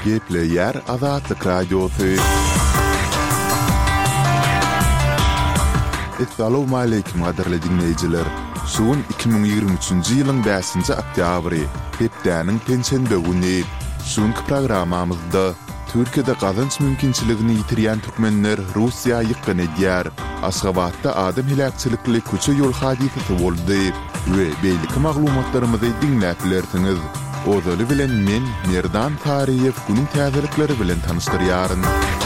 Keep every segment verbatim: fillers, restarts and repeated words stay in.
Gepleyer Azatlık Radyosu. Assalamu alaykum qadarly dinleyijiler. Suwun iki bin ýygrimi üçünji ýylyň beşinji oktýabry, hepdäniň pensiýa güni. Suwunky programmamyzda Türkiýede gazanç mümkinçiligini ýitirýän türkmenler Russiýa ýykyny edýär. Aşgabatda adam hilakçylykly köçe ýol hadisesi boldy we beýleki maglumatlarymyzy dinläp bilersiňiz. Ozaly bilen men Merdan Tariýew günüň täzelikleri bilen tanışdyrýaryn.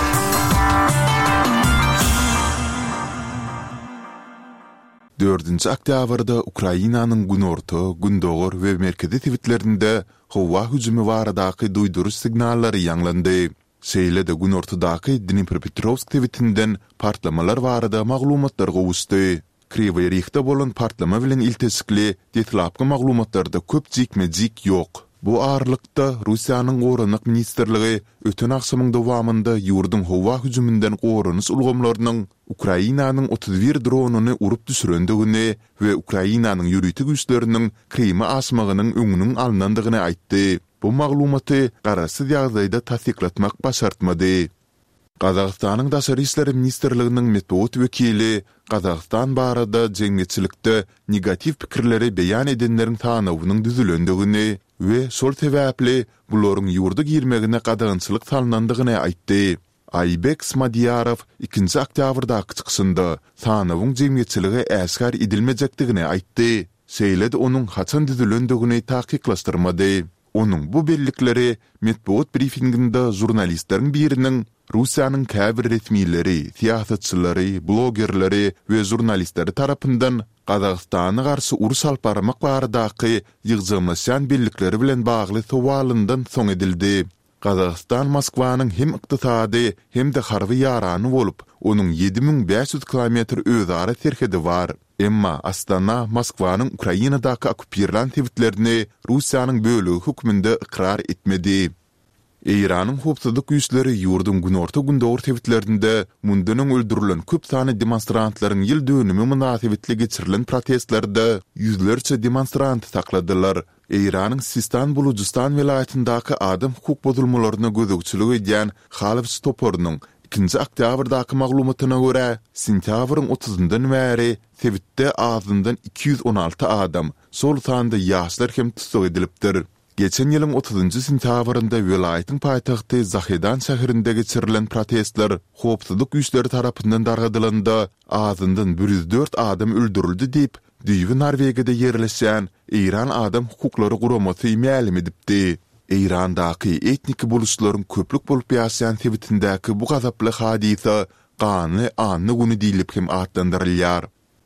dördünji oktýabrda Ukrainanyň günorta, gündogor we merkezi tewitlerinde howa hüjümi baradaky duýduruş signallary ýanglandy. Şeýle-de günortadaky Dnipropetrovsk tewitinden partlamalar barada maglumatlar gowuşdy. Krivoy Rih'de bolan partlama bilen iltesikli detlapky maglumatlarda köp jikmejik ýok. Bu arlykda Russiýanyň Goranyk ministrligi öten akşamyň dowamında ýurdun howa hüjümünden goranyş ulgamlarynyň Ukrainanyň otuz bir dronuny urup düşürendigini we Ukrainanyň ýürüýti güýçleriniň Krimi asmagynyň öňüniň alnandygyny aýtdy. Bu maglumaty garasy ýagdaýda tasdiklatmak başartmady. Qazaqstanyň Daşary işleri ministrliginiň medeniýet wekili Qazaqstan barada jeňgeçilikde negativ pikirleri beýan edenleriň tanawynyň düzülendigini we şol sebäpli bularyň ýurda girmegine qadagynçylyk salnandygyny aýtdy. Aybek Smadyarow ikinji oktýabrdaky çykyşynda tanawyň jeňgeçiligi äsgär edilmejekdigini aýtdy. Şeýle-de onuň haçan düzülendigini taýyklaşdyrmady. Onuň bu bellikleri medeniýet briefinginde jurnalistleriň biriniň Russiýanyň käbir resmiýetleri, siýasatçylary, blogerleri we jurnalistleri tarapyndan Qazaqstana garşy urus alyp barmak baradaky ýygjamlaşan bellikleri bilen bagly sowalyndan soň edildi. Qazaqstan Moskwanyň hem ykdysady hem de harby ýarany bolup, onuň ýedi bin beş ýüz kilometr özara serhedi bar. Emma Astana Moskwanyň Ukrainadaky okupirlan tewitlerini Russiýanyň bölegi hukmynda ikrar etmedi. Eýranyň howpsuzlyk güýçleri ýurdun günorta gündogor tewitlerinde mundan öldürilen köp sany demonstrantlaryň ýyl dönümi münasibetli geçirilen protestlerde ýüzlerçe demonstrant sakladylar. Eýranyň Sistan Bulujistan vilayatindaky adam hukuk bozulmalaryna gözegçilik edýän Halif Stopornyň ikinji oktýabrdaky maglumatyna görä, sentýabryň otuzundan bäri tewitde azyndan iki yüz on alty adam, sol sanda ýaşlar hem tutsak edilipdir. Geçen ýylyň otuzunjy sentýabrynda vilayatyň paýtagty Zahedan şäherinde geçirilen protestler howpsuzlyk güýçleri tarapyndan dargadylanda azyndan bir yüz dört adam öldürildi diýip Düýbi Norwegiýada ýerleşen Eýran adam hukuklary guramasy ma'lum edipdi. Eýrandaky etnik boluşlaryň köplük bolup ýaşaýan tewitindäki bu gazaply hadisa gany anny güni diýilip hem atlandyrylýar.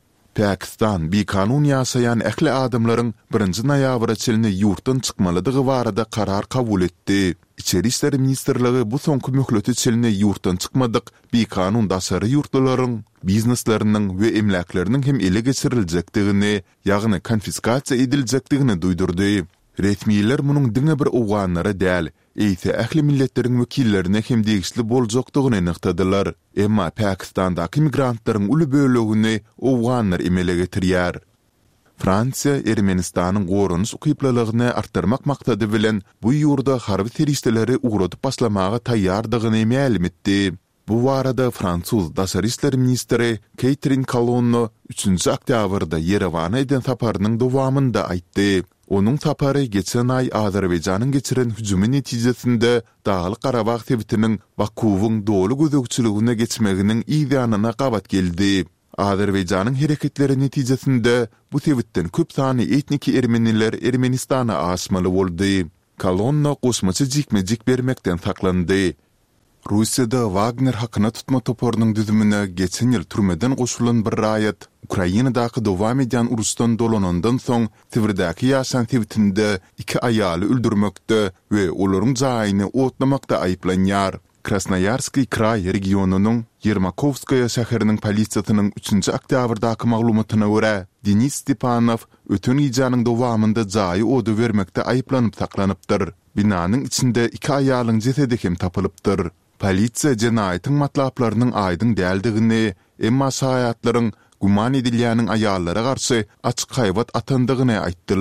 Pakistan bir kanun ýaşaýan ähli adamlaryň birinji noýabra çelini ýurtdan çykmalydygy barada karar kabul etdi. İçeri işleri ministrligi bu soňky möhleti çelini ýurtdan çykmadyk bir kanun daşary ýurtlaryň, biznesleriniň we emlaklariniň hem ele geçirilmejekdigini, ýagny konfiskasiýa ediljekdigini duýdurdy. Resmiýetler munyň diňe bir owganlary däl, eýse ähli milletleriň wekillerine hem degişli boljakdygyny anyktadylar. Emma Pakistandaky migrantlaryň uly bölegini owganlar emele getirýär. Fransiýa Ermenistanyň goranyş ukyplalygyny artdyrmak maksady bilen bu ýurda harby teristleri ugradyp başlamaga taýýardygyny ma'lum etdi. Bu barada Fransuz Daşary işleri ministri Catherine Colonna üçünji oktýabrda Yerewana eden saparynyň dowamynda aýtdy. Onun sapary geçen ay Azerbaýjanyň geçiren hüjümi netijesinde Dağlyk Qarabağ tewitiniň Bakuwyň dolu gözegçiligine geçmeginiň ýanyna gabat geldi. Azerbaýjanyň hereketleri netijesinde bu tewitden köp sany etnik ermeniler Ermenistana aşmaly boldy. Kolonna goşmaçy jikmejik bermekden saklandy. Russiýada Wagner hakyna tutma toporunyň düzümine geçen ýyl türmeden goşulan bir raýat Ukrainadaky dowam edýän urusdan dolanandan soň Sibirdäki ýaşan tewitinde iki aýaly öldürmekde we olaryň jaýyny otlamakda aýplanýar. Krasnoyarski kray regionunyň Yermakovskaya şäheriniň polisiýasynyň üçünji oktýabrdaky maglumatyna görä, Denis Stepanow ötün ýyjanyň dowamynda jaýy odu bermekde aýplanyp saklanypdyr. Binanyň içinde iki aýalyň jesedi hem tapylypdyr. Polisiýa jenaýatyň matlaplarynyň aýdyň däldigini, emma şaýatlaryň guman edilýäniň aýallara garşy açyk haýbat atandygyny aýtdylar.